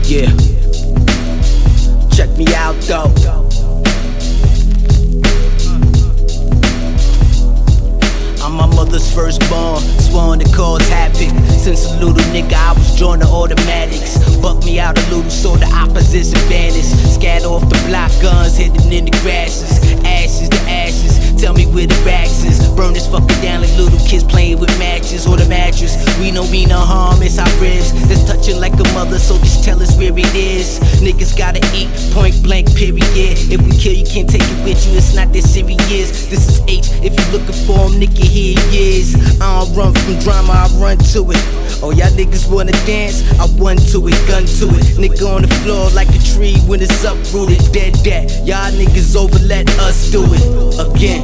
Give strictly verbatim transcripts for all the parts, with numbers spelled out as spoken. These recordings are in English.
Yeah. Check me out though. I'm my mother's firstborn, sworn to cause havoc. Since a little nigga I was drawn to automatics. Buck me out a little so the opposition vanished. Scatter off the block, guns hidden in the grasses. Ashes to ashes, tell me where the rags is. Burn this fucker down like little kids playing with matches or the mattress. We know we no harm, it's our ribs that's touching like a mother, so just tell us where it is. Niggas gotta eat, point blank period. If we kill you can't take it with you, it's not that serious. This is H, if you looking for him, nigga here he is. I don't run from drama, I run to it. Oh y'all niggas wanna dance, I run to it, gun to it. Nigga on the floor like a tree when it's uprooted. Dead dead, y'all niggas over, let us do it. Again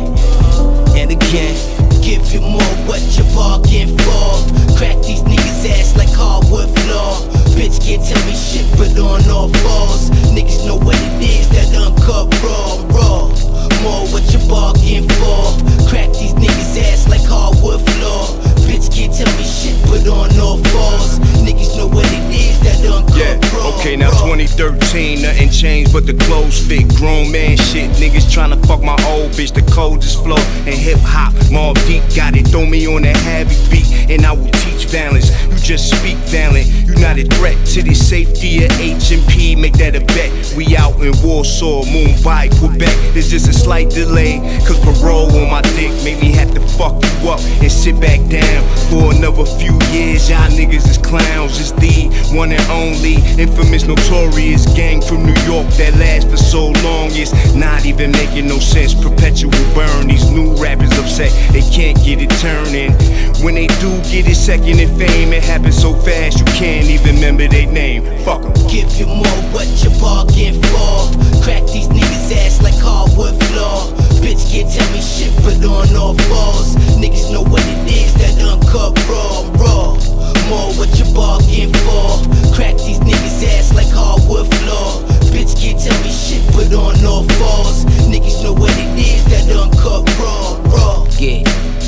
and again. Give you more what you bargain for. Crack these niggas ass like hardwood floor. Bitch can't tell me shit but on all fours. Niggas know what it is, that uncut raw, raw. More what you bargain for. Crack these niggas ass like hardwood floor. Bitch can't tell me shit but on all fours. Niggas know what it is, that uncut yeah. raw. Okay, now twenty thirteen, nothing changed but the clothes fit. Grown man shit, niggas tryna fuck my old bitch. The coldest flow and hip hop, Mobb Deep got it. Throw me on that heavy beat and I will teach balance. You just speak valiant, you not a threat to the safety of H and P. Make that a bet. We out in Warsaw, Mumbai, Quebec. There's just a slight delay, cause parole on my dick make me have to fuck you up and sit back down for another few years. Y'all niggas is clowns. It's the one and only infamous notorious gang from New York that lasts for so long. It's not even making no sense. Perpetual burn. These new rappers upset they can't get it turning. When they do get it second in fame, it happens so fast you can't even remember their name. Fuck 'em. Give you more what you bargain for. Crack these niggas ass like hardwood floor. Bitch can't tell me shit but on all fours. Niggas know what it is, that uncut raw, raw. More what you bargain for. Crack these niggas ass like hardwood floor. Bitch can't tell me shit but on all fours. Niggas know what it is, that uncut raw, raw. Yeah,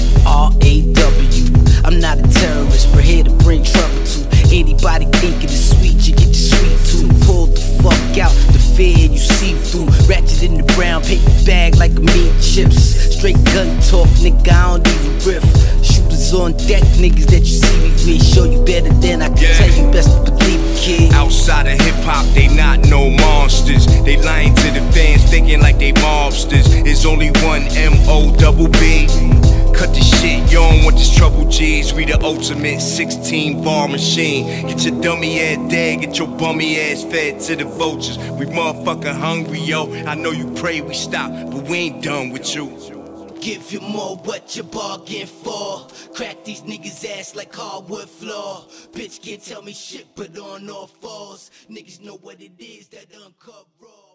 R A W. I'm not a terrorist, but here to bring trouble to anybody thinking it's sweet. You get the sweet tooth, pull the fuck out the fear you see through. Ratchet in the brown paper bag like a meat chips. Straight gun talk, nigga, I don't even riff. Shooters on deck, niggas that you see me with. Show you better than I can yeah. tell you, best to believe it, kid. Outside of hip hop, they not no monsters. They lying to the fans, thinking like they mobsters. It's only one M O double B. Cut the shit, you don't want this trouble, G's. We the ultimate sixteen bar machine. Get your dummy ass dead, get your bummy ass fed to the vultures. We motherfucking hungry, yo. I know you pray we stop, but we ain't done with you. Give you more what you bargain for. Crack these niggas ass like hardwood floor. Bitch can't tell me shit but on all fours. Niggas know what it is, that uncut raw.